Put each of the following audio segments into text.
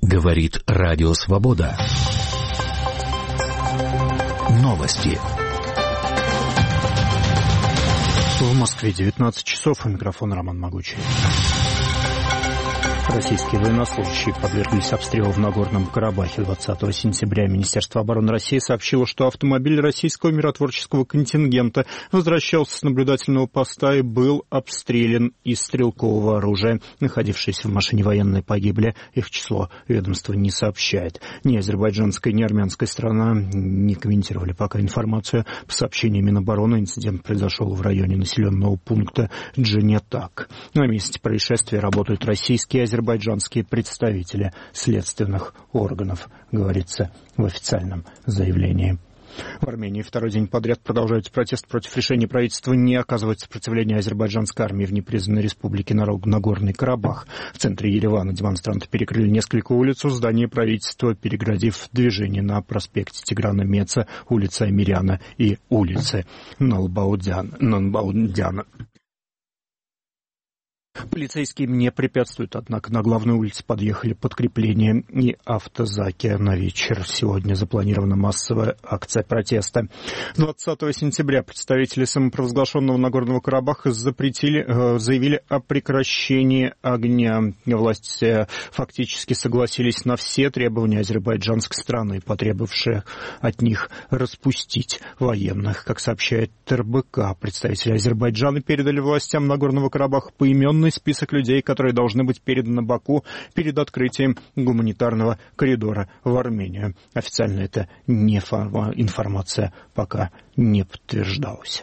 Говорит Радио Свобода. Новости. В Москве 19 часов. У микрофона Роман Могучий. Российские военнослужащие подверглись обстрелу в Нагорном Карабахе 20 сентября. Министерство обороны России сообщило, что автомобиль российского миротворческого контингента возвращался с наблюдательного поста и был обстрелян из стрелкового оружия. Находившиеся в машине военные погибли. Их число ведомство не сообщает. Ни азербайджанская, ни армянская сторона не комментировали пока информацию. По сообщению Минобороны, инцидент произошел в районе населенного пункта Джанетак. На месте происшествия работают российские и азербайджанские представители следственных органов, говорится в официальном заявлении. В Армении второй день подряд продолжается протест против решения правительства не оказывать сопротивления азербайджанской армии в непризнанной республике Нагорный Карабах. В центре Еревана демонстранты перекрыли несколько улиц у здания правительства, переградив движение на проспекте Тиграна Меца, улице Амиряна и улице Нанбаудяна. Полицейские не препятствуют, однако на главной улице подъехали подкрепления и автозаки. На вечер сегодня запланирована массовая акция протеста. 20 сентября представители самопровозглашенного Нагорного Карабаха заявили о прекращении огня. Власти фактически согласились на все требования азербайджанской стороны, потребовавшие от них распустить военных. Как сообщает РБК, представители Азербайджана передали властям Нагорного Карабаха поименный список людей, которые должны быть переданы Баку перед открытием гуманитарного коридора в Армению. Официально эта информация пока не подтверждалась.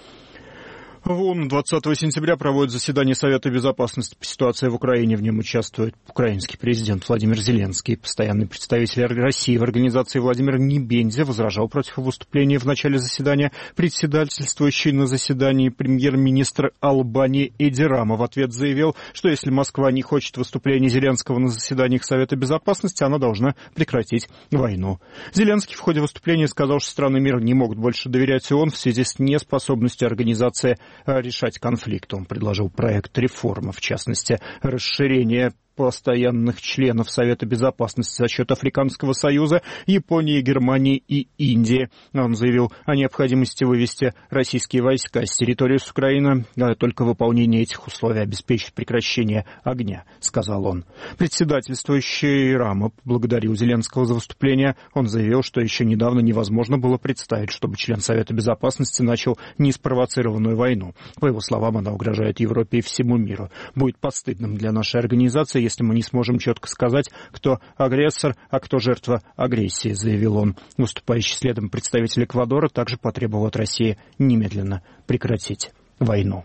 В ООН 20 сентября проводит заседание Совета Безопасности по ситуации в Украине. В нем участвует украинский президент Владимир Зеленский. Постоянный представитель России в организации Владимир Небензя возражал против выступления в начале заседания. Председательствующий на заседании премьер-министр Албании Эди Рама в ответ заявил, что если Москва не хочет выступления Зеленского на заседаниях Совета Безопасности, она должна прекратить войну. Зеленский в ходе выступления сказал, что страны мира не могут больше доверять ООН в связи с неспособностью организации решать конфликт. Он предложил проект реформы, в частности, расширение постоянных членов Совета Безопасности за счет Африканского Союза, Японии, Германии и Индии. Он заявил о необходимости вывести российские войска с территории Украины. Только выполнение этих условий обеспечит прекращение огня, сказал он. Председательствующий Рама поблагодарил Зеленского за выступление. Он заявил, что еще недавно невозможно было представить, чтобы член Совета Безопасности начал неспровоцированную войну. По его словам, она угрожает Европе и всему миру. Будет постыдным для нашей организации, если мы не сможем четко сказать, кто агрессор, а кто жертва агрессии, заявил он. Выступающий следом представитель Эквадора также потребовал от России немедленно прекратить войну.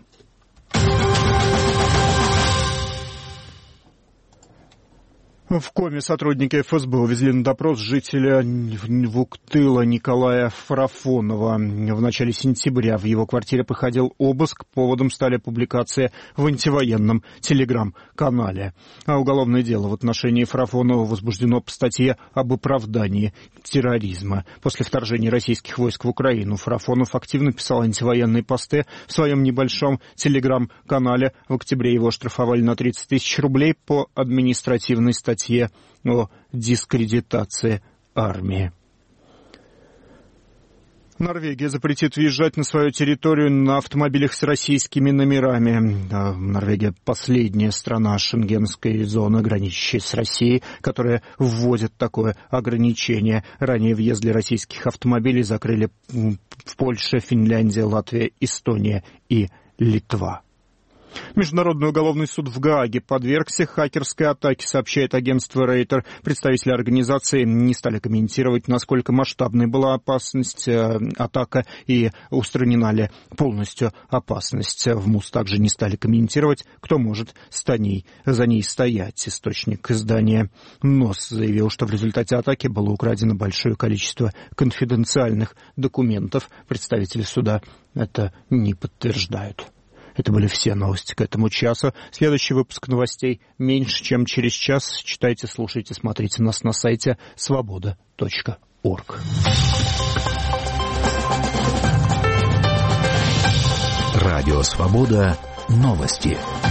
В Коми сотрудники ФСБ увезли на допрос жителя Вуктыла Николая Фарафонова. В начале сентября в его квартире проходил обыск. Поводом стали публикации в антивоенном телеграм-канале. А уголовное дело в отношении Фарафонова возбуждено по статье об оправдании терроризма. После вторжения российских войск в Украину Фарафонов активно писал антивоенные посты в своем небольшом телеграм-канале. В октябре его оштрафовали на 30 тысяч рублей по административной статье о дискредитации армии. Норвегия запретит въезжать на свою территорию на автомобилях с российскими номерами. Норвегия – последняя страна шенгенской зоны, граничащая с Россией, которая вводит такое ограничение. Ранее въезд для российских автомобилей закрыли в Польше, Финляндия, Латвия, Эстония и Литва. Международный уголовный суд в Гааге подвергся хакерской атаке, сообщает агентство Рейтер. Представители организации не стали комментировать, насколько масштабной была опасность, атака и устранена ли полностью опасность. В МУС также не стали комментировать, кто может за ней стоять. Источник издания НОС заявил, что в результате атаки было украдено большое количество конфиденциальных документов. Представители суда это не подтверждают. Это были все новости к этому часу. Следующий выпуск новостей меньше, чем через час. Читайте, слушайте, смотрите нас на сайте svoboda.org. Радио «Свобода». Новости.